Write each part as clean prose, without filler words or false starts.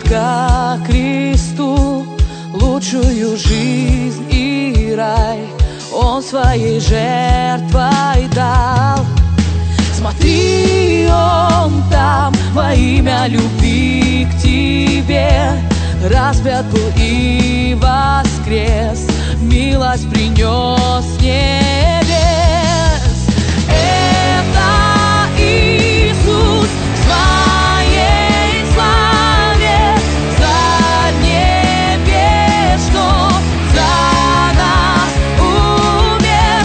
ко кресту, лучшую жизнь и рай Он своей жертвой дал. Смотри, Он там во имя любви к тебе распят был и воскрес, милость принес с небес. Это Иисус в своей славе за небес, что за нас умер,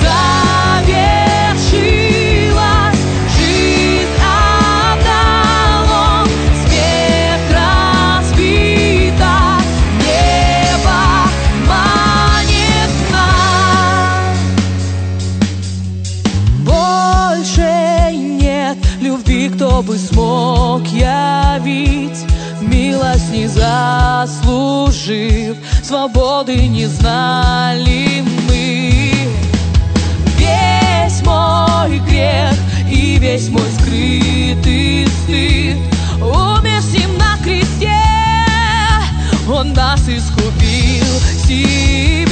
завершилась жизнь, отдал Он, смерть разбита, небо манит нас. Больше нет любви, кто бы смог явить, милость не заслужив, свободы не знали мы. Весь мой грех и весь мой скрытый стыд умер с ним на кресте, Он нас искупил себе.